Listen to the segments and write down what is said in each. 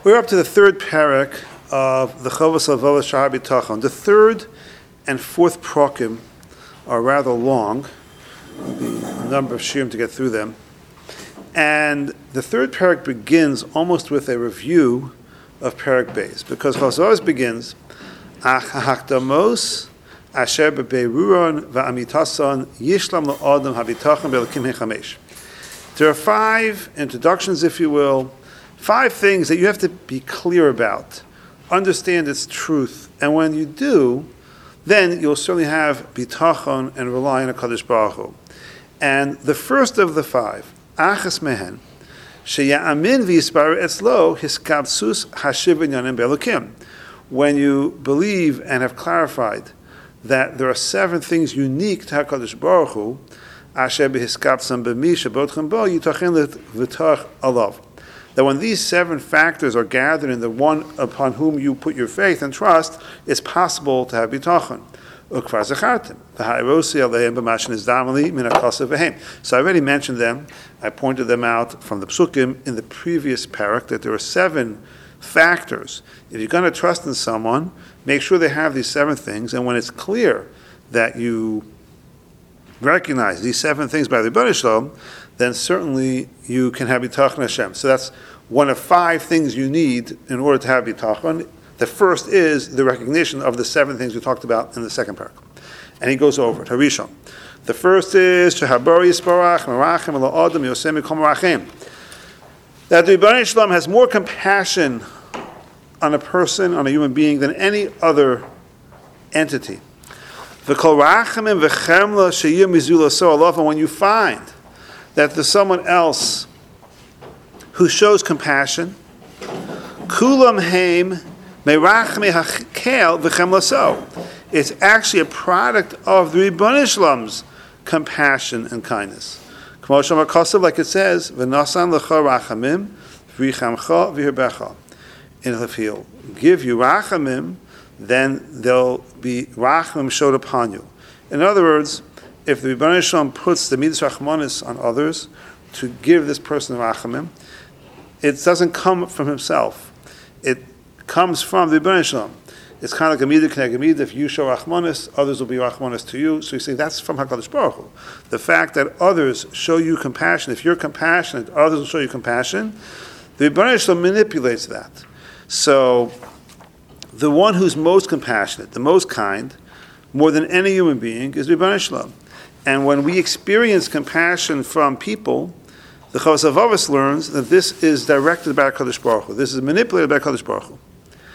We're up to the third parak of the Chovos HaLevavos Shahar B'Tachon. The third and fourth prakim are rather long. A number of shirim to get through them. And the third parak begins almost with a review of parak Beis, because Chovos HaLevavos begins, Ach hakdamos asher beberuron va'amitason yishlam la'adam habitachon be'elokim hechamesh. There are 5 introductions, if you will, 5 things that you have to be clear about, understand its truth, and when you do, then you'll certainly have bitachon and rely on HaKadosh Baruch Hu. And the first of the 5, achas mehen, sheya'amin v'yispar etzlo hiskabsus hashiv inyanim be'elokim. When you believe and have clarified that there are 7 things unique to HaKadosh Baruch Hu, asher b'hiskabsam b'mi shebotchem bo yitachin l'v'tach alav. That when these 7 factors are gathered in the one upon whom you put your faith and trust, it's possible to have bitachon. Ukvar zachartim. V'ha'irosi aleim b'mashin izdamali min ha'kasav v'hem. So I already mentioned them. I pointed them out from the psukim in the previous parak that there are 7 factors. If you're going to trust in someone, make sure they have these 7 things, and when it's clear that you recognize these 7 things by the Rebbeinu Shalom, then certainly you can have bitachon Hashem. So that's one of 5 things you need in order to have bitachon. The first is the recognition of the 7 things we talked about in the second parak. And he goes over it. Harishon. The first is shehabor yisparach merachem elo adam yosem mikom merachem. That the Rebbeinu Shalom has more compassion on a person, on a human being, than any other entity. And when you find that there's someone else who shows compassion, kulam heim merachme hakel v'chem laso. It's actually a product of the Rebbeinu Shalom's compassion and kindness. Like it says, v'nasan lecha rachamim v'yichamcha v'yirbecha. And if he'll give you rachamim, then there'll be rachamim showed upon you. In other words, if the Rebbeinu Shalom puts the midas rachmanis on others to give this person rachamim, it doesn't come from himself. It comes from the Rebbeinu Shalom. It's kind of like a midah k'neged midah. If you show rachmanis, others will be rachmanis to you. So you say that's from HaKadosh Baruch Hu. The fact that others show you compassion, if you're compassionate, others will show you compassion. The Rebbeinu Shalom manipulates that. So the one who's most compassionate, the most kind, more than any human being, is Rebbeinu Shalom. And when we experience compassion from people, the Chovos HaLevavos learns that this is directed by HaKadosh Baruch Hu. This is manipulated by HaKadosh Baruch Hu.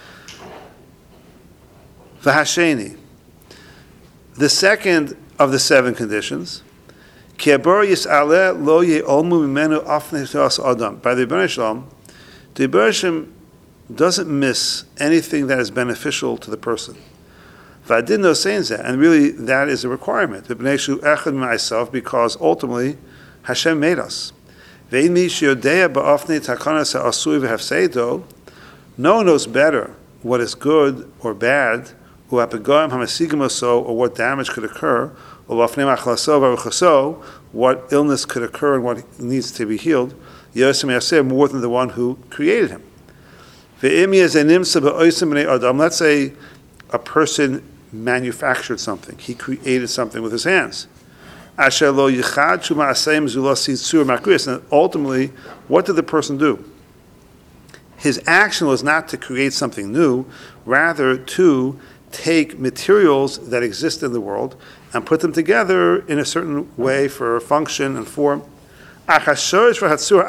V'hasheni. The second of the 7 conditions, Ki habor yis'aleh lo ye'olmu mimenu afnei teras adam. By the Rebbeinu Shalom, the Rebbeinu Shalom doesn't miss anything that is beneficial to the person. V'adin no saying that, and really that is a requirement. Because ultimately Hashem made us. No one knows better what is good or bad, or what damage could occur, what illness could occur and what needs to be healed, more than the one who created him. Let's say a person manufactured something. He created something with his hands. And ultimately, what did the person do? His action was not to create something new, rather to take materials that exist in the world and put them together in a certain way for function and form. But as far as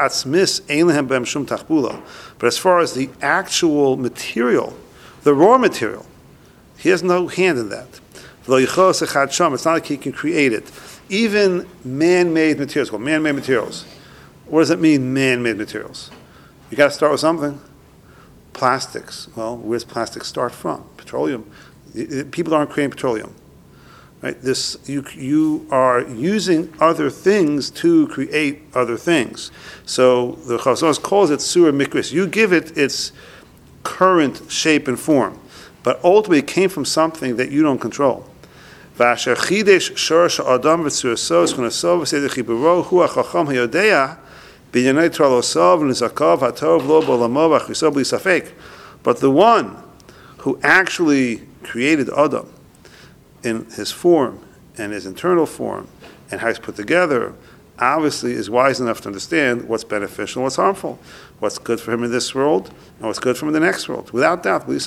the actual material, the raw material, he has no hand in that. It's not like he can create it. Even man-made materials, called man-made materials. What does it mean, man-made materials? You got to start with something. Plastics. Well, where does plastic start from? Petroleum. People aren't creating petroleum. Right? You are using other things to create other things. So the Chovos HaLevavos calls it surah mikris. You give it its current shape and form, but ultimately it came from something that you don't control. V'asher chidesh shor sha'adam v'tzurso v'schonasov v'seder chiburo hu ha'chacham hayodea But the one who actually created Adam in his form and his internal form and how he's put together, obviously is wise enough to understand what's beneficial and what's harmful, what's good for him in this world and what's good for him in the next world. Without doubt, like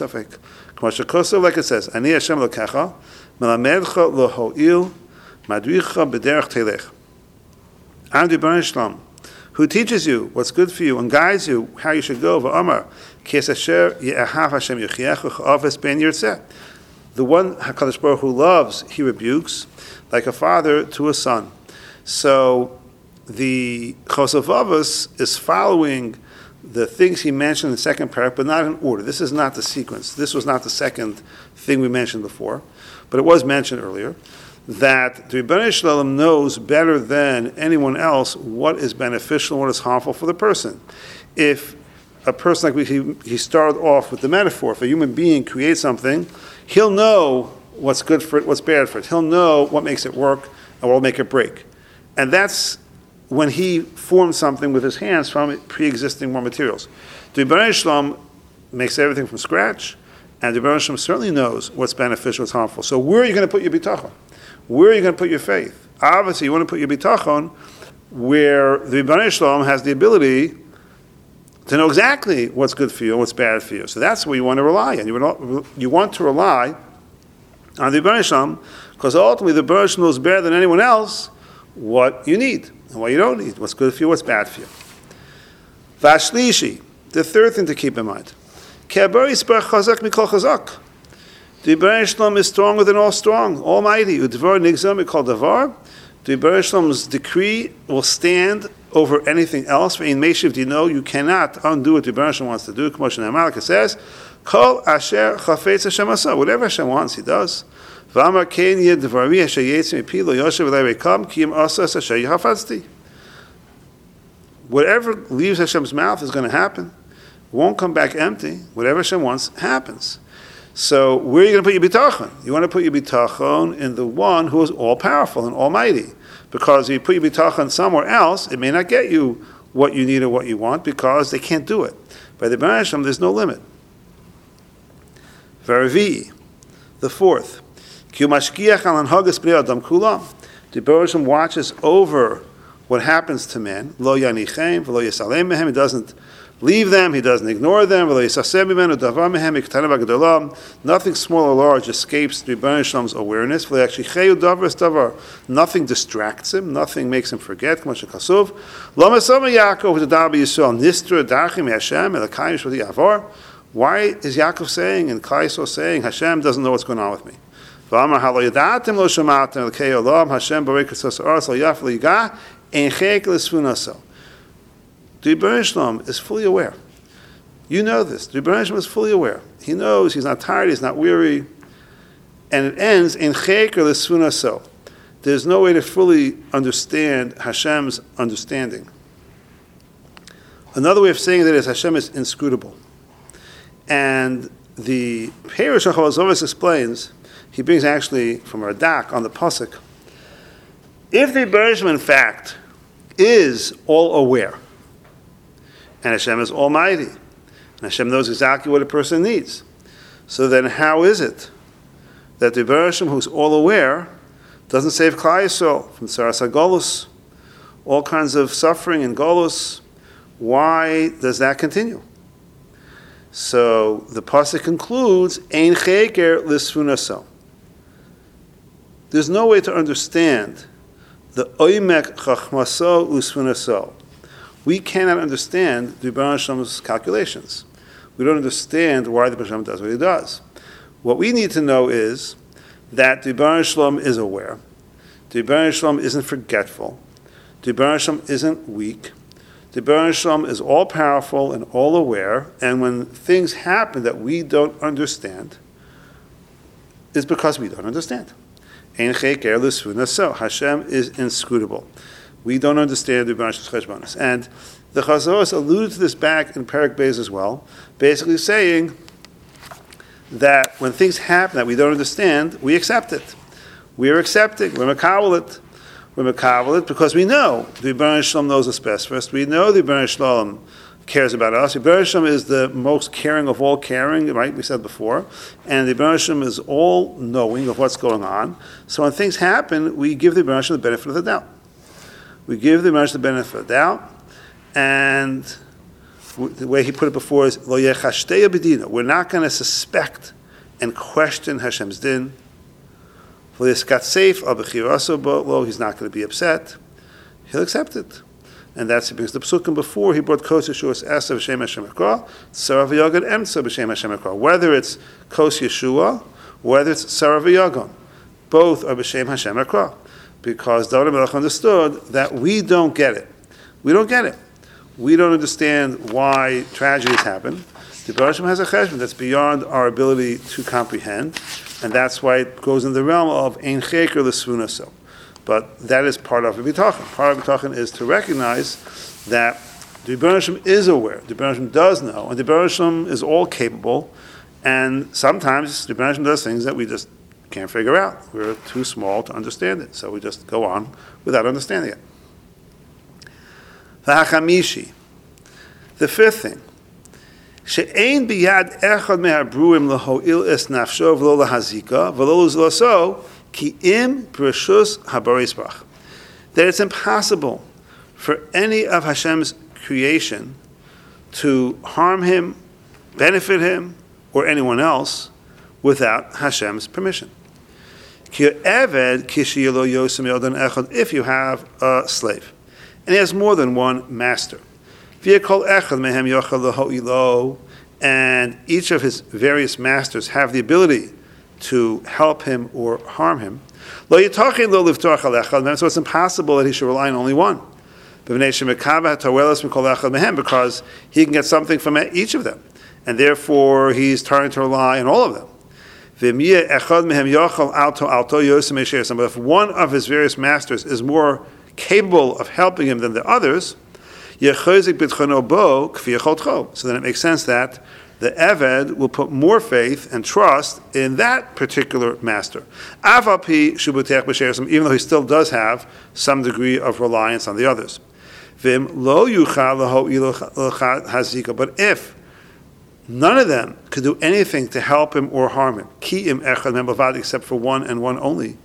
it says, Ani Hashem Elokecha, melamedcha loho'il, madricha b'derech telech. I'm the Bar Shalom, who teaches you what's good for you and guides you how you should go. V'amar, Kes asher ye'ahav Hashem yichyecha cha'afes ben yirzeh. The one HaKadosh Baruch Hu loves, he rebukes, like a father to a son. So the Chosov Avos is following the things he mentioned in the second parak, but not in order. This is not the sequence. This was not the second thing we mentioned before, but it was mentioned earlier, that the Rebbeinu Shalom knows better than anyone else what is beneficial and what is harmful for the person. If a person, like he started off with the metaphor, if a human being creates something, he'll know what's good for it, what's bad for it. He'll know what makes it work and what will make it break. And that's when he formed something with his hands from pre-existing raw materials. The Rebbeinu Shalom makes everything from scratch, and the Rebbeinu Shalom certainly knows what's beneficial, what's harmful. So where are you going to put your bitachon? Where are you going to put your faith? Obviously, you want to put your bitachon where the Rebbeinu Shalom has the ability to know exactly what's good for you and what's bad for you. So that's where you want to rely on. You want to rely on the Rebbeinu Shalom, because ultimately the Rebbeinu Shalom knows better than anyone else what you need and what you don't need, what's good for you, what's bad for you. Vashlishi, the third thing to keep in mind. Ke'abari yisbarach chazak mikol chazak. The Rebbeinu Shalom is stronger than all strong, almighty. Udvar nigzam mikol davar. The Rebbeinu Shalom's decree will stand over anything else. In Meshiv, you cannot undo what the Rebbeinu Shalom wants to do. K'moshe Malka says, Kol asher chafetz Hashem asa. Whatever Hashem wants, He does. V'amar kein yed dvari asher yetzim mipi lo yoshev v'lei rekam ki im asas asher yehafatzti. Whatever leaves Hashem's mouth is going to happen. It won't come back empty. Whatever Hashem wants happens. So where are you going to put your bitachon? You want to put your bitachon in the one who is all-powerful and almighty. Because if you put your bitachon somewhere else, it may not get you what you need or what you want, because they can't do it. By the Rebbeinu Shalom, there's no limit. V'ravi, the fourth. Ki mashkiach al hanhagas bnei adam kulam. The Rebbeinu Shalom watches over what happens to men. Lo yanichem v'lo yisalem mehem. He doesn't leave them, he doesn't ignore them. Nothing small or large escapes the Rebbeinu Shalom's awareness. Nothing distracts him, nothing makes him forget. Why is Yaakov saying and Klal Yisrael saying, Hashem doesn't know what's going on with me? The Rebbeinu Shalom is fully aware. You know this. The Rebbeinu Shalom is fully aware. He knows, he's not tired, he's not weary. And it ends in Cheker L'Sfunaso. There's no way to fully understand Hashem's understanding. Another way of saying that is Hashem is inscrutable. And the Perush HaCholazovos explains, he brings actually from Radak on the Pasuk, if the Rebbeinu Shalom in fact is all aware, and Hashem is almighty, and Hashem knows exactly what a person needs, so then how is it that the Rebbeinu Shalom, who's all aware, doesn't save Klal Yisrael from Tsaras HaGolus, all kinds of suffering and Golus? Why does that continue? So the pasuk concludes, Ein Cheker L'Sfunaso. There's no way to understand the Oimek Chachmaso L'Sfunaso. We cannot understand the Rebbeinu Shalom's calculations. We don't understand why the Rebbeinu Shalom does what he does. What we need to know is that the Rebbeinu Shalom is aware. The Rebbeinu Shalom isn't forgetful. The Rebbeinu Shalom isn't weak. The Rebbeinu Shalom is all-powerful and all-aware, and when things happen that we don't understand, it's because we don't understand. Ein Cheker L'Sfunaso. Hashem is inscrutable. We don't understand the Rebbeinu Shalom's cheshbonos. And the Chazos alluded to this back in Perek Beis as well, basically saying that when things happen that we don't understand, we accept it. We are accepting, we're makawel it. we're mekabel it because we know the Rebbeinu Shalom knows us best first. We know the Rebbeinu Shalom cares about us. The Rebbeinu Shalom is the most caring of all caring, right? We said before. And the Rebbeinu Shalom is all knowing of what's going on. So when things happen, we give the Rebbeinu Shalom the benefit of the doubt. We give the Rebbeinu Shalom the benefit of the doubt. And the way he put it before is, Lo yechashtei b'dina. We're not going to suspect and question Hashem's din. He's not going to be upset. He'll accept it. And that's because the Psukim before, he brought Kos Yeshua's Esa B'Shem Hashem Ekra, Sarah V'Yagon Emtza B'Shem Hashem Ekra. Whether it's Kos Yeshua, whether it's Sarah V'Yagon, both are B'Shem Hashem Ekra. Because David HaMelech understood that we don't get it. We don't get it. We don't understand why tragedies happen. The Baruch Hashem has a cheshbon that's beyond our ability to comprehend, and that's why it goes in the realm of Ein Cheker L'Svunaso. But that is part of Bitachon. Part of Bitachon is to recognize that the Rebbeinu Hashem is aware, the Rebbeinu Hashem does know, and the Rebbeinu Hashem is all capable, and sometimes the Rebbeinu Hashem does things that we just can't figure out. We're too small to understand it, so we just go on without understanding it. V'hachamishi, the fifth thing, she'ein biyad echad me'habruim leho'il es nafsho v'lo lahazika v'lo l'zlaso ki im b'reshus habarisbach. That it's impossible for any of Hashem's creation to harm him, benefit him, or anyone else without Hashem's permission. If you have a slave, and he has more than one master, and each of his various masters have the ability to help him or harm him, so it's impossible that he should rely on only one, because he can get something from each of them, and therefore he's trying to rely on all of them. But if one of his various masters is more capable of helping him than the others, so then it makes sense that the Eved will put more faith and trust in that particular master, even though he still does have some degree of reliance on the others. But if none of them could do anything to help him or harm him, except for one and one only,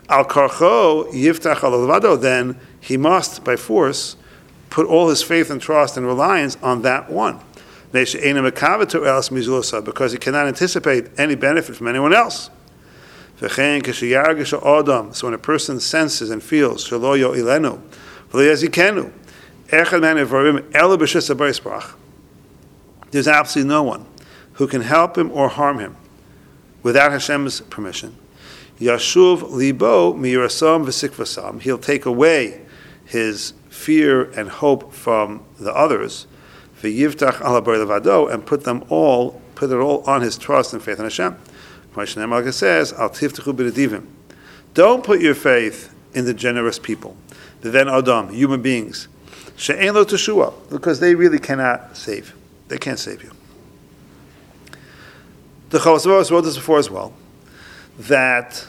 then he must, by force, put all his faith and trust and reliance on that one, because he cannot anticipate any benefit from anyone else. So when a person senses and feels there's absolutely no one who can help him or harm him without Hashem's permission, Yashuv libo miyirasam v'sikvasam, he'll take away his fear and hope from the others, v'yivtach ala bar levado, and put it all on his trust and faith in Hashem. Like says, Al tiftechu b'nedivim, don't put your faith in the generous people, the then Adam, human beings, she'ein lo teshua, because they really cannot save. They can't save you. The Chavos V'Os wrote this before as well, that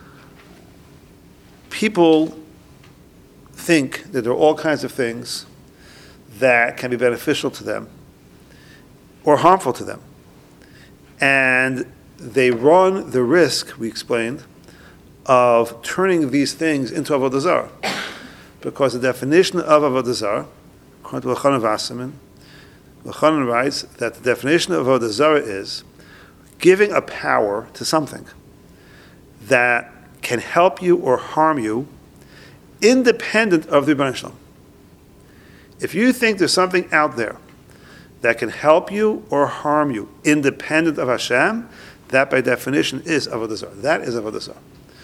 people think that there are all kinds of things that can be beneficial to them or harmful to them. And they run the risk, we explained, of turning these things into Avodah Zarah. Because the definition of Avodah Zarah, according to Elchanan Wasserman, Elchanan writes that the definition of Avodah Zarah is giving a power to something that can help you or harm you independent of the Rebbeinu Shalom. If you think there's something out there that can help you or harm you independent of Hashem, that by definition is Avodah Zarah. That is Avodah Zarah.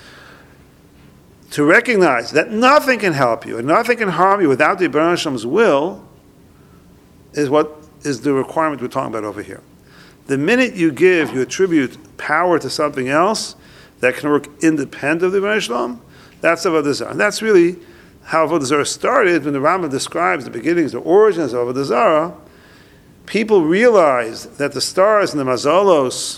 To recognize that nothing can help you and nothing can harm you without the Rebbeinu Shalom's will is what is the requirement we're talking about over here. The minute you attribute power to something else that can work independent of the Rebbeinu Shalom, that's Avodah Zarah. And that's really how Avodah Zarah started when the Rambam describes the beginnings, the origins of Avodah Zarah. People realized that the stars and the mazalos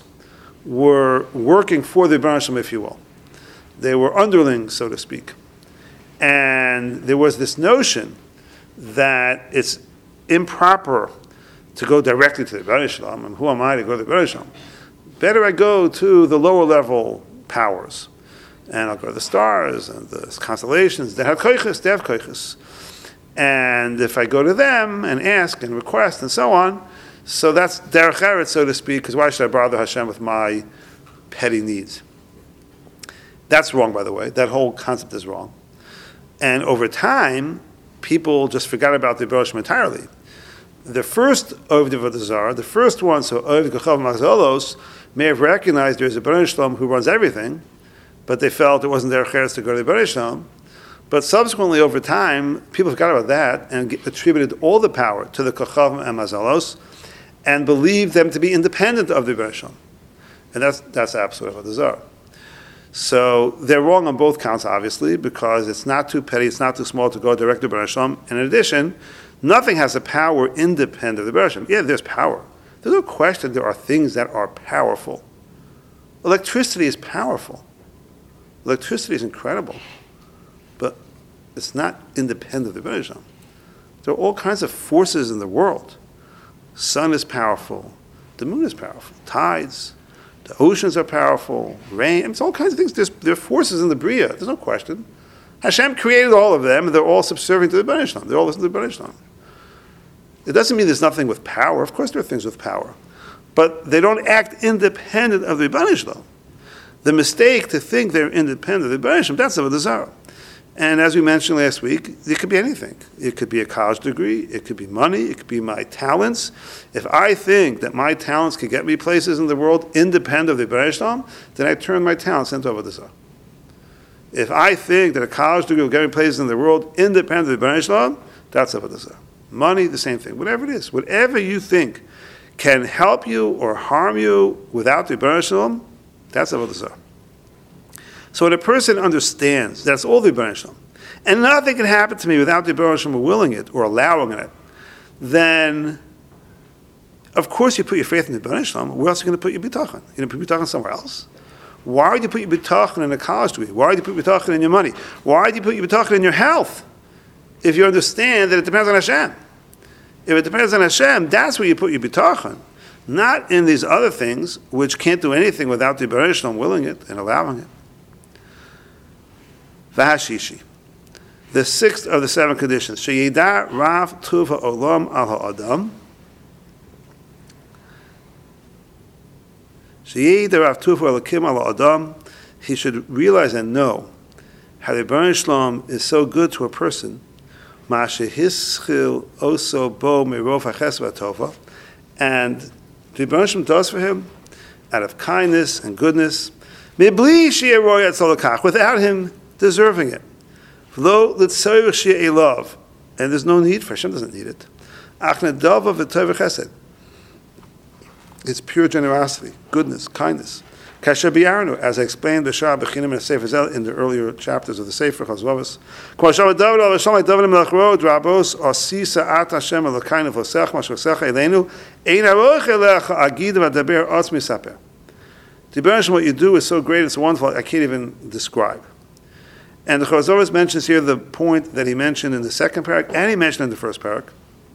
were working for the Rebbeinu Shalom, if you will. They were underlings, so to speak. And there was this notion that it's improper to go directly to the Rebbeinu Shalom, and who am I to go to the Rebbeinu Shalom? Better I go to the lower level powers, and I'll go to the stars and the constellations. They have koiches. And if I go to them and ask and request and so on, so that's derech eretz, so to speak, because why should I bother Hashem with my petty needs? That's wrong, by the way. That whole concept is wrong. And over time, people just forgot about the Rebbeinu Shalom entirely. The first Oved Avodah Zarah, the first one, so Oved Gechav Mazolos, may have recognized there's a Rebbeinu Shalom who runs everything, but they felt it wasn't their cheres to go to the Rebbeinu Shalom. But subsequently, over time, people forgot about that and attributed all the power to the Kochavim and Mazalos and believed them to be independent of the Rebbeinu Shalom. And that's absolute Avodah Zarah. So they're wrong on both counts, obviously, because it's not too petty, it's not too small to go direct to Rebbeinu Shalom. And in addition, nothing has a power independent of the Rebbeinu Shalom. Yeah, there's power. There's no question there are things that are powerful. Electricity is powerful. Electricity is incredible. But it's not independent of the Rebbeinu Shalom. There are all kinds of forces in the world. Sun is powerful. The moon is powerful. Tides. The oceans are powerful. Rain. It's all kinds of things. There are forces in the Bria. There's no question. Hashem created all of them, and they're all subservient to the Rebbeinu Shalom. They're all listening to the Rebbeinu Shalom. It doesn't mean there's nothing with power. Of course there are things with power. But they don't act independent of the Rebbeinu Shalom. The mistake to think they're independent of the Rebbeinu Shalom, that's Avodah Zarah. And as we mentioned last week, it could be anything. It could be a college degree, it could be money, it could be my talents. If I think that my talents could get me places in the world independent of the Rebbeinu Shalom, then I turn my talents into Avodah Zarah. If I think that a college degree will get me places in the world independent of the Rebbeinu Shalom, that's Avodah Zarah. Money, the same thing. Whatever it is, whatever you think can help you or harm you without the Rebbeinu Shalom, that's Avodah Zarah. So when a person understands that's all the Rebbeinu Shalom, and nothing can happen to me without the Rebbeinu Shalom willing it or allowing it, then of course you put your faith in the Rebbeinu Shalom. Where else are you going to put your bitachon? You're going to put your bitachon somewhere else? Why would you put your bitachon in a college degree? Why would you put your bitachon in your money? Why do you put your bitachon in your health? If you understand that it depends on Hashem. If it depends on Hashem, that's where you put your bitachon. Not in these other things, which can't do anything without the Rebbeinu Shalom willing it and allowing it. V'hashishi. The sixth of the seven conditions. Sheyida Rav Tuva Olam al Ha'adam. Sheyida Rav Tuva Elakim al Ha'adam. He should realize and know how the Rebbeinu Shalom is so good to a person. Ma'ashehischil oso bo merov haches v'atova. And the Rebbeinu Shalom does for him out of kindness and goodness. Mibli sheyeh roya tzolakach. Without him deserving it. Lo l'tzoyrich sheyeh love. And there's no need for it. Hashem doesn't need it. Ach nedava v'tov v'chesed. It's pure generosity, goodness, kindness. Kasher bi'arnu, as I explained b'shar b'chinim and Sefer Zel in the earlier chapters of the Sefer Chazvavos. Kol shavah David al Hashem David melech road rabos asisa at Hashem elokainu v'osech mashosecha eleinu ein aroch elecha agid v'adaber atz misaper. The Rebbeinu Shalom, what you do is so great, it's wonderful, I can't even describe. And the Chazvavos mentions here the point that he mentioned in the second parak, and he mentioned in the first parak,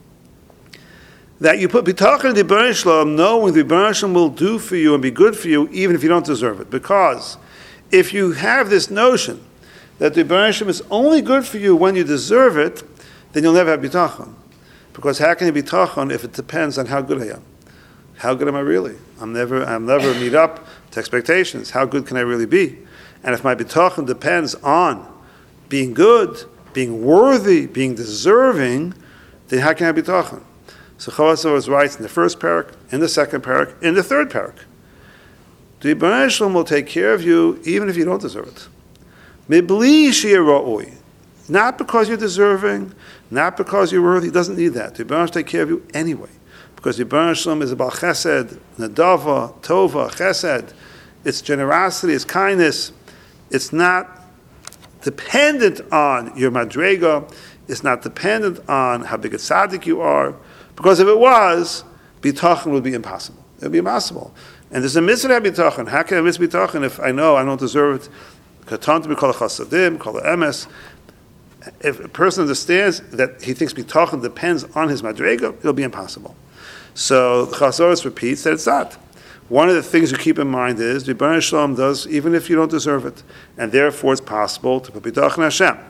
that you put bitachon in the Rebbeinu Shalom, knowing the Rebbeinu Shalom will do for you and be good for you, even if you don't deserve it. Because if you have this notion that the Rebbeinu Shalom is only good for you when you deserve it, then you'll never have bitachon. Because how can you be bitachon if it depends on how good I am? How good am I really? I'm never meet up to expectations. How good can I really be? And if my bitachon depends on being good, being worthy, being deserving, then how can I be bitachon? So Chazal writes in the first parak, in the second parak, in the third parak. The Rebbeinu Shalom will take care of you even if you don't deserve it. Mibli sheyeh ra'oi. Not because you're deserving, not because you're worthy. He doesn't need that. The Rebbeinu Shalom will take care of you anyway. Because the Rebbeinu Shalom is about chesed, nadava, tova, chesed. It's generosity, it's kindness. It's not dependent on your madrega. It's not dependent on how big a tzaddik you are. Because if it was, bitachon would be impossible. It would be impossible. And there's a mitzvah to have bitachon. How can I miss bitachon if I know I don't deserve it? Katantu b'kol chasadim, kol emes. if a person understands that he thinks bitachon depends on his madrega, it'll be impossible. So the Chassidus Orus repeats that it's not. One of the things you keep in mind is Rebbeinu Shalom does even if you don't deserve it, and therefore it's possible to put bitachon Hashem.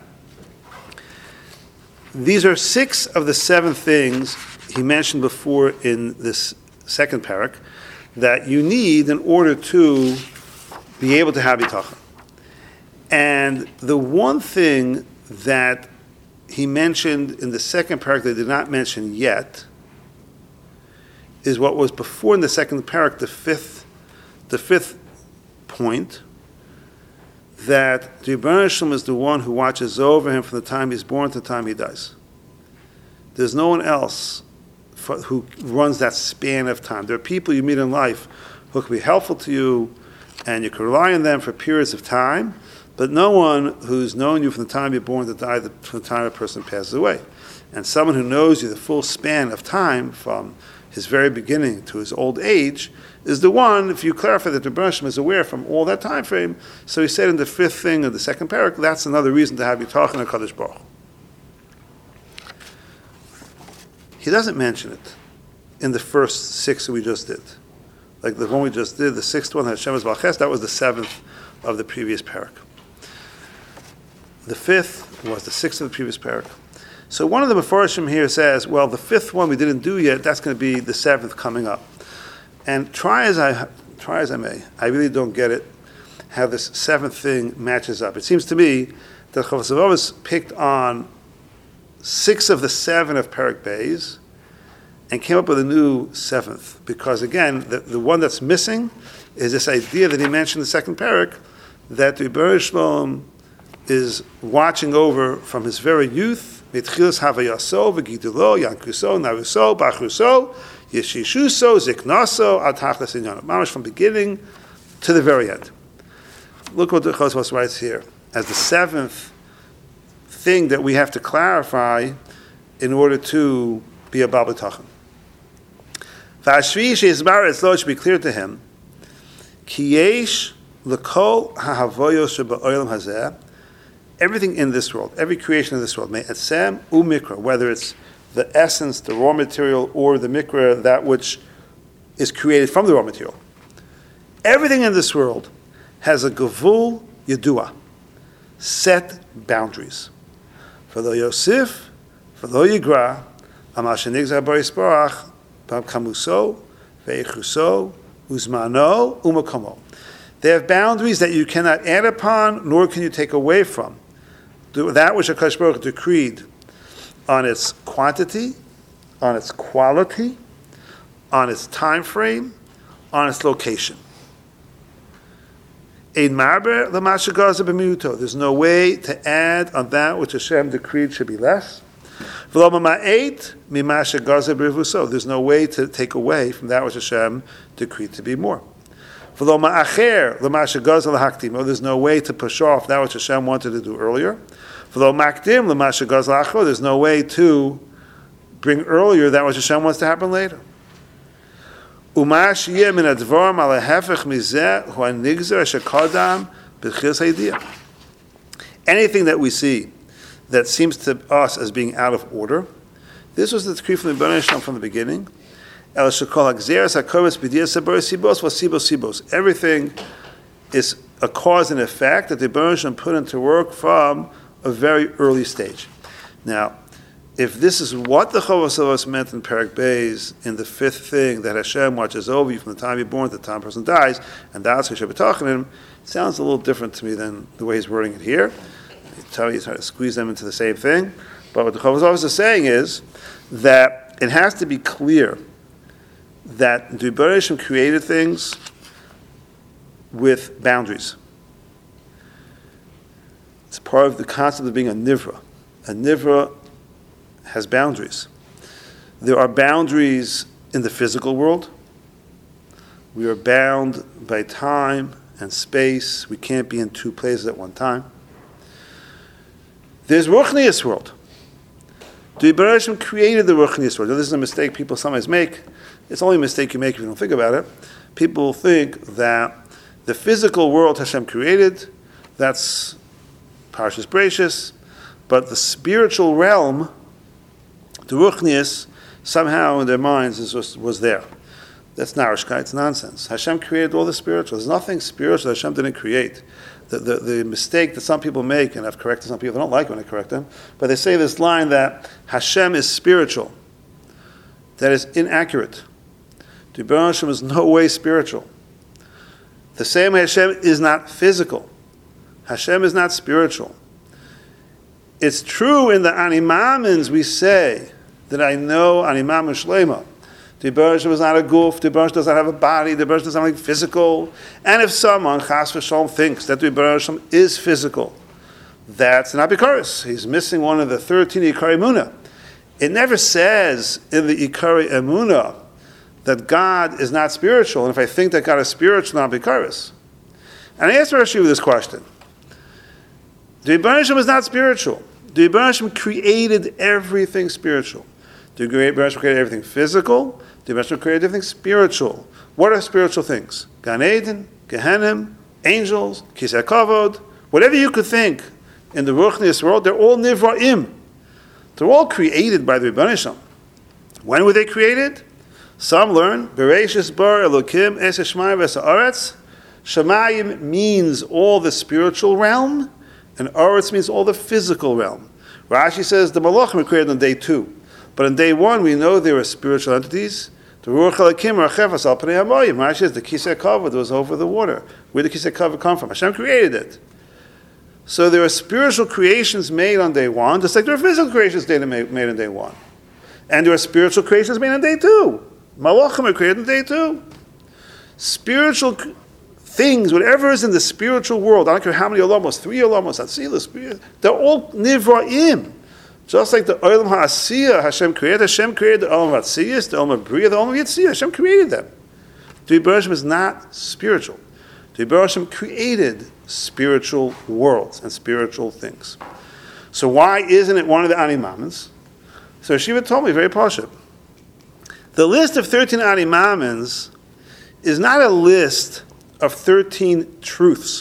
These are 6 of the 7 things he mentioned before in this second parak that you need in order to be able to have bitachon. And the one thing that he mentioned in the second parak that he did not mention yet is what was before in the second parak, the fifth point, that the Rebbeinu Shalom is the one who watches over him from the time he's born to the time he dies. There's no one else who runs that span of time. There are people you meet in life who can be helpful to you, and you can rely on them for periods of time, but no one who's known you from the time you're born to die, from the time a person passes away. And someone who knows you the full span of time, from his very beginning to his old age, is the one, if you clarify that the Rebbeinu Shalom is aware from all that time frame. So he said in the 5th thing of the second parak, that's another reason to have bitachon HaKadosh Baruch Hu. He doesn't mention it in the first 6 that we just did. Like the one we just did, the 6th one, Hashem is Balches, that was the 7th of the previous parak. The 5th was the 6th of the previous parak. So one of the Mefarshim here says, well, the 5th one we didn't do yet, that's going to be the 7th coming up. And try as I may, I really don't get it, how this 7th thing matches up. It seems to me that Chavos HaLevavos picked on 6 of the 7 of Parak Beis and came up with a new 7th. Because again, the one that's missing is this idea that he mentioned in the second Parak, that the Rebbeinu Shalom is watching over from his very youth, Mitchilas Havayaso, V'gidulo, Yankuso, Naruso, Bachruso, Yeshishuso, Ziknaso, Ad Tachlis Inyan. Mamash from beginning to the very end. Look what the Chosvos writes here. As the 7th thing that we have to clarify in order to be a Baal B'tachon. V'ashvi she'izbar etzlo, it should be clear to him, Ki yesh l'kol ha'havoyo she'ba'olam hazeh, everything in this world, every creation in this world, me'etzem u'mikra, whether it's the essence, the raw material, or the mikra, that which is created from the raw material. Everything in this world has a gavul yedua, set boundaries. For the Yosef, for the Yigra, Amashenigzah Barisparach, Kamuso, Veichuso, Uzmano, Umakomo. They have boundaries that you cannot add upon, nor can you take away from. That which HaKadosh Baruch Hu decreed on its quantity, on its quality, on its time frame, on its location. There's no way to add on that which Hashem decreed should be less. There's no way to take away from that which Hashem decreed to be more. There's no way to push off that which Hashem wanted to do earlier. There's no way to bring earlier that which Hashem wants to happen later. Anything that we see that seems to us as being out of order, this was the decree from the Rebbeinu Shalom from the beginning. Everything is a cause and effect that the Rebbeinu Shalom put into work from a very early stage. Now, if this is what the Chavos HaLevavos meant in Parak Beis, in the 5th thing, that Hashem watches over you from the time you're born to the time a person dies, and that's what you should be talking to him, it sounds a little different to me than the way he's wording it here. He's trying to squeeze them into the same thing. But what the Chavos HaLevavos is saying is that it has to be clear that the Rebbeinu Shalom created things with boundaries. It's part of the concept of being a nivra. A nivra has boundaries. There are boundaries in the physical world. We are bound by time and space. We can't be in 2 places at one time. There's Ruchnius world. The Rebbeinu Shalom created the Ruchnius world. Now, this is a mistake people sometimes make. It's only a mistake you make if you don't think about it. People think that the physical world Hashem created, that's Parshas Bereishis, But the spiritual realm, the Ruchnius, somehow in their minds was there. That's Narishkeit, it's nonsense. Hashem created all the spiritual. There's nothing spiritual that Hashem didn't create. The mistake that some people make, and I've corrected some people, they don't like when I correct them, but they say this line that Hashem is spiritual. That is inaccurate. The Rebbeinu Hashem is no way spiritual. The same way Hashem is not physical. Hashem is not spiritual. It's true in the Animamins we say that I know Animam Shlema. The Rebbeinu Hashem is not a goof, the Rebbeinu Hashem does not have a body, the Rebbeinu Hashem does not have physical. And if someone, Chas v'Shalom, thinks that the Rebbeinu Hashem is physical, that's an Abikaris. He's missing one of the 13 Ikari Emunah. It never says in the Ikari Emunah that God is not spiritual, and if I think that God is spiritual, not Abikaris. And I asked Rashi with this question. The Rebbeinu Hashem is not spiritual. The Rebbeinu Hashem created everything spiritual. The Rebbeinu Hashem created everything physical. The Rebbeinu Hashem created everything spiritual. What are spiritual things? Gan Eden, Gehenim, angels, Kisei Kavod, whatever you could think in the Ruchnius world, they're all Nivraim. They're all created by the Rebbeinu Hashem. When were they created? Some learn, Bereshis bar Elokim es Shemaim v'sa'aretz. Shemayim means all the spiritual realm, and Aretz means all the physical realm. Rashi says the Malachim were created on day 2. But on day 1, we know there are spiritual entities. The Ruach Elokim Rachefas al Pnei Hamayim. Rashi says the Kisei Kavod was over the water. Where did the Kisei Kavod come from? Hashem created it. So there are spiritual creations made on day 1, just like there are physical creations made on day 1. And there are spiritual creations made on day 2. Malachim are created on day 2. Spiritual things, whatever is in the spiritual world, I don't care how many olamos, 3 olamos, Atzilus, they're all Nivraim. Just like the Olam HaAsiyah, Hashem created the Olam HaAtziyah, the Olam HaBriyah, the Olam HaYitziyah, Hashem created them. The Rebbeinu Hashem is not spiritual. The Rebbeinu Hashem created spiritual worlds and spiritual things. So why isn't it one of the Animamins? So Shiva told me very pashut. The list of 13 Animamins is not a list of 13 truths.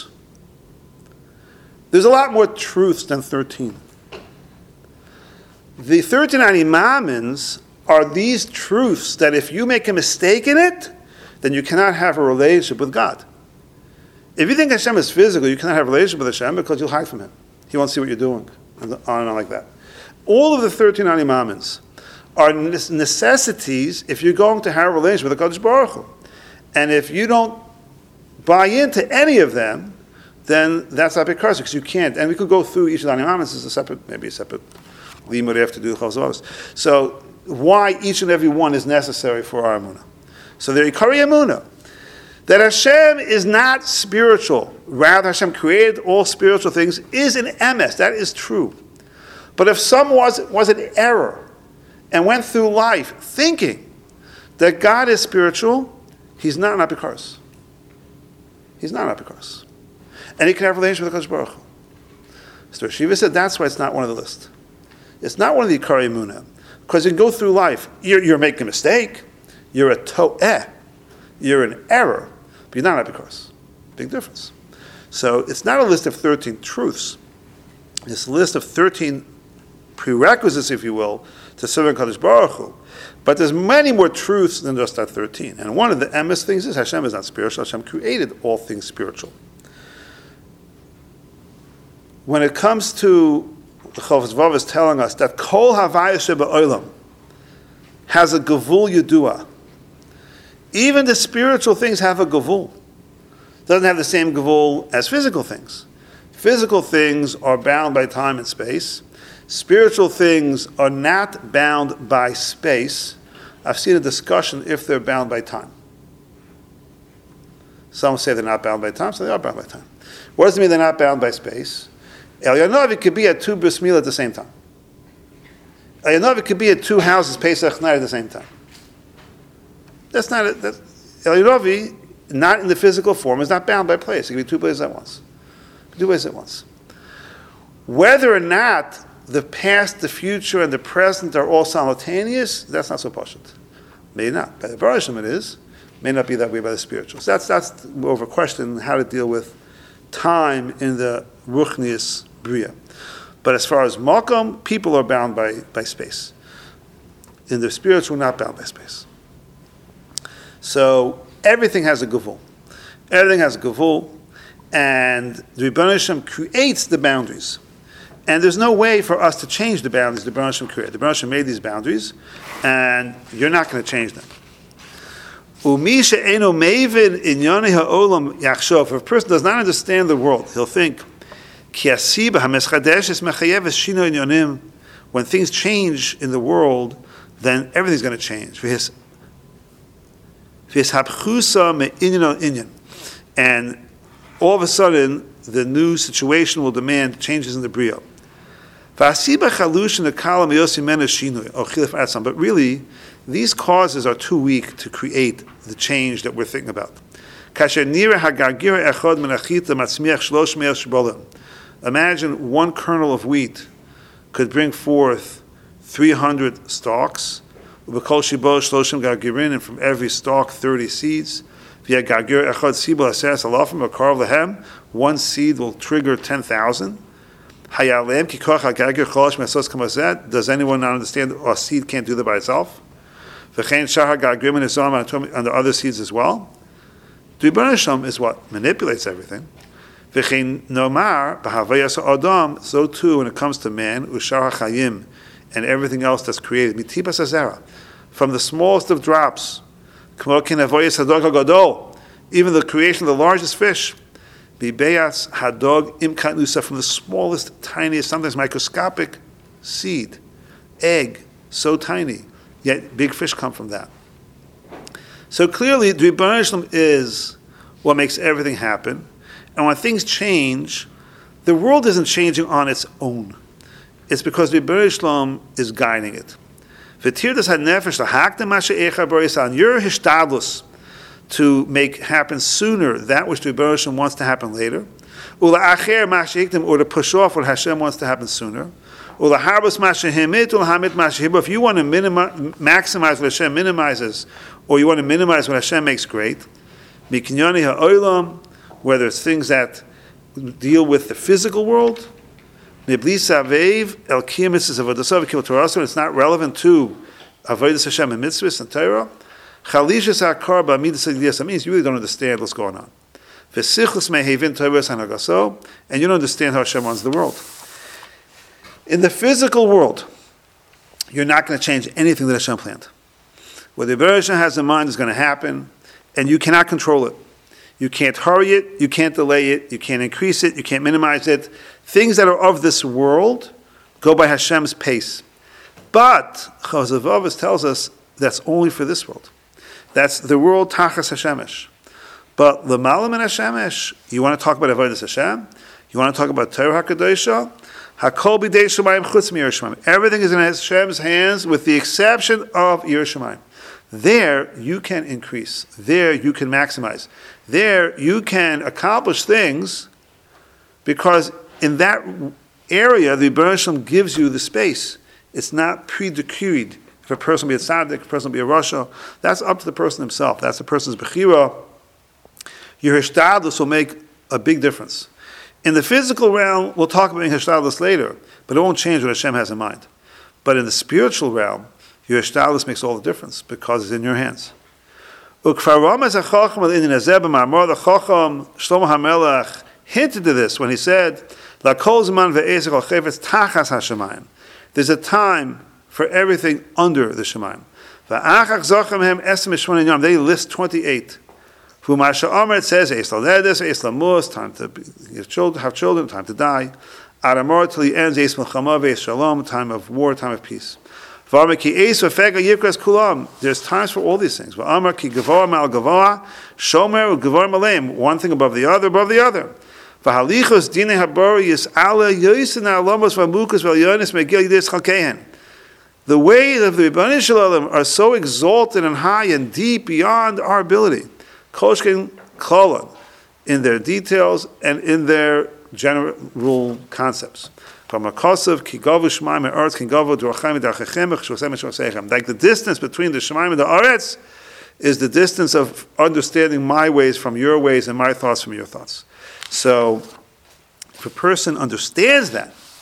There's a lot more truths than 13. The 13 Animamins are these truths that if you make a mistake in it, then you cannot have a relationship with God. If you think Hashem is physical, you cannot have a relationship with Hashem because you'll hide from Him. He won't see what you're doing, and on like that. All of the 13 Animamins are necessities if you're going to have a relationship with the Kadosh Baruch Hu. And if you don't buy into any of them, then that's not because you can't. And we could go through each of the Animamins as maybe a separate limud after do the Chavos Avos. So why each and every one is necessary for our Emunah. So the Ikari Emunah, that Hashem is not spiritual, rather Hashem created all spiritual things, is an emes. That is true. But if someone was an error and went through life thinking that God is spiritual, he's not an apikaros. He's not an apikaros. And he can have a relationship with the Kadosh Baruch Hu. So Shiva said that's why it's not one of the list. It's not one of the Ikari Emunah. Because you can go through life, you're making a mistake, you're a to'eh, you're an error, but you're not an apikaros. Big difference. So it's not a list of 13 truths. It's a list of 13 prerequisites, if you will, to serving Kadosh Baruch Hu. But there's many more truths than just that 13. And one of the emes things is Hashem is not spiritual. Hashem created all things spiritual. When it comes to the Chavos Vav is telling us that Kol Havaya Sheba'olam has a Gavul Yedua. Even the spiritual things have a Gavul. It doesn't have the same Gavul as physical things. Physical things are bound by time and space. Spiritual things are not bound by space. I've seen a discussion if they're bound by time. Some say they're not bound by time, so they are bound by time. What does it mean they're not bound by space? Elyonovi could be at 2 bris milah at the same time. Elyonovi could be at 2 houses Pesach night at the same time. That's not it. Elyonovi, not in the physical form, is not bound by place. It can be 2 places at once. 2 places at once. Whether or not the past, the future, and the present are all simultaneous, that's not so pashut. Maybe not. By the Barashim it is. May not be that way by the spirituals. That's more of a question how to deal with time in the Ruchnius Bria. But as far as makom, people are bound by space. In the spiritual, we're not bound by space. So everything has a gavul. Everything has a gavul, and the Rebbeinu Hashem creates the boundaries. And there's no way for us to change the boundaries the Rebbeinu Hashem created. The Rebbeinu Hashem made these boundaries, and you're not going to change them. If a person does not understand the world, he'll think, when things change in the world, then everything's going to change. And all of a sudden, the new situation will demand changes in the Bria. But really, these causes are too weak to create the change that we're thinking about. Imagine one kernel of wheat could bring forth 300 stalks, and from every stalk 30 seeds. One seed will trigger 10,000. Does anyone not understand a seed can't do that by itself? And the other seeds as well. The Rebbeinu Hashem is what manipulates everything. So too when it comes to man, and everything else that's created, from the smallest of drops, even the creation of the largest fish, from the smallest, tiniest, sometimes microscopic seed, egg, so tiny, yet big fish come from that. So clearly, the Rebbeinu Hashem is what makes everything happen. And when things change, the world isn't changing on its own. It's because the Rebbeinu Hashem is guiding it. Your hishtadlus to make happen sooner that which the Rebbeinu Hashem wants to happen later, or to push off what Hashem wants to happen sooner. If you want to maximize what Hashem minimizes, or you want to minimize what Hashem makes great, whether it's things that deal with the physical world, it's not relevant to Avodas Hashem and mitzvahs and Torah. That means you really don't understand what's going on. And you don't understand how Hashem runs the world. In the physical world, you're not going to change anything that Hashem planned. What the Rebbeinu Hashem has in mind is going to happen, and you cannot control it. You can't hurry it, you can't delay it, you can't increase it, you can't minimize it. Things that are of this world go by Hashem's pace. But Chazal Vavos tells us that's only for this world. That's the world Tachas Hashemesh. But L'malam and Hashemesh, you want to talk about Avodas Hashem? You want to talk about Torah HaKadosha? Hakol b'dei Shemayim chutz miYerushalayim. Everything is in Hashem's hands with the exception of Yerushalayim. There you can increase. There you can maximize. There you can accomplish things because in that area the Rebbeinu Hashem gives you the space. It's not pre-decreed. If a person be a tzaddik, if a person be a rasha, that's up to the person himself. That's the person's bechira. Your hishtadlus will make a big difference. In the physical realm, we'll talk about hishtadlus later, but it won't change what Hashem has in mind. But in the spiritual realm, your hishtadlus makes all the difference because it's in your hands. The Shlomo HaMelech hinted to this when he said, there's a time for everything under the Shemayim. They list 28. It says, time to have children, time to die. Aramor till he ends, time of war, time of peace. There's times for all these things. One thing above the other, The ways of the Rebbeinu Shalom are so exalted and high and deep beyond our ability. Koshkin Kolon, in their details and in their general concepts. Like the distance between the Shemaim and the Aretz is the distance of understanding my ways from your ways and my thoughts from your thoughts. So, if a person understands that,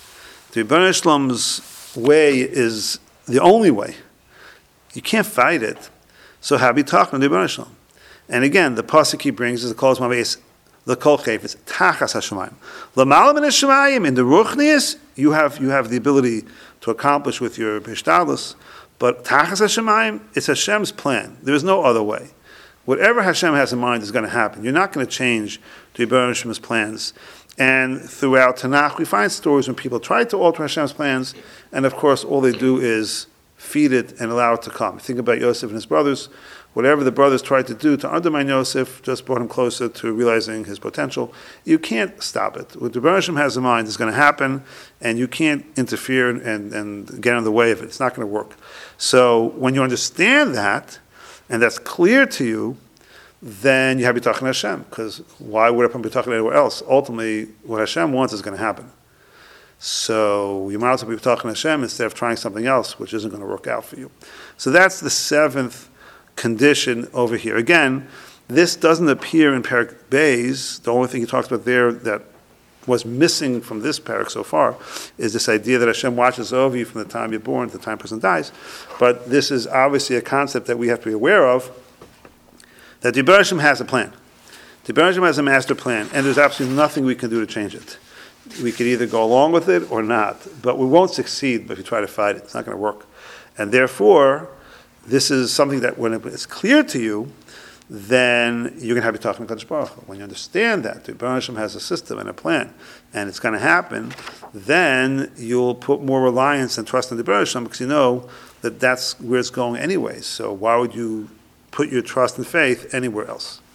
The Rebbeinu Shalom's way is the only way. You can't fight it. So how be talking to the Rebbeinu Shalom? And again, the pasuk he brings is the Kol Zman the Kol Chayfetz Tachas HaShemayim. L'malam min HaShemayim, in the Ruchnius, you have the ability to accomplish with your Hishtadlus, but Tachas HaShemayim, it's Hashem's plan. There is no other way. Whatever Hashem has in mind is going to happen. You're not going to change the Rebbeinu Shalom's plans. And throughout Tanakh, we find stories when people try to alter Hashem's plans, and of course, all they do is feed it and allow it to come. Think about Yosef and his brothers. Whatever the brothers tried to do to undermine Yosef just brought him closer to realizing his potential. You can't stop it. What the Rebbeinu Shalom has in mind is going to happen, and you can't interfere and get in the way of it. It's not going to work. So when you understand that, and that's clear to you, then you have B'tachon Hashem, because why would I put B'tachon anywhere else? Ultimately, what Hashem wants is going to happen. So you might as well be B'tachon Hashem instead of trying something else, which isn't going to work out for you. So that's the seventh condition over here. Again, this doesn't appear in Perek Beis. The only thing he talks about there that was missing from this parak so far is this idea that Hashem watches over you from the time you're born to the time a person dies. But this is obviously a concept that we have to be aware of, that the Rebbeinu Shalom has a plan. The Rebbeinu Shalom has a master plan, and there's absolutely nothing we can do to change it. We could either go along with it or not, but we won't succeed if you try to fight it. It's not going to work. And therefore, this is something that when it's clear to you, then you're going to have to talk to Kadosh Baruch Hu. When you understand that the Rebbeinu Shalom has a system and a plan, and it's going to happen, then you'll put more reliance and trust in the Rebbeinu Shalom because you know that that's where it's going anyway. So why would you put your trust and faith anywhere else?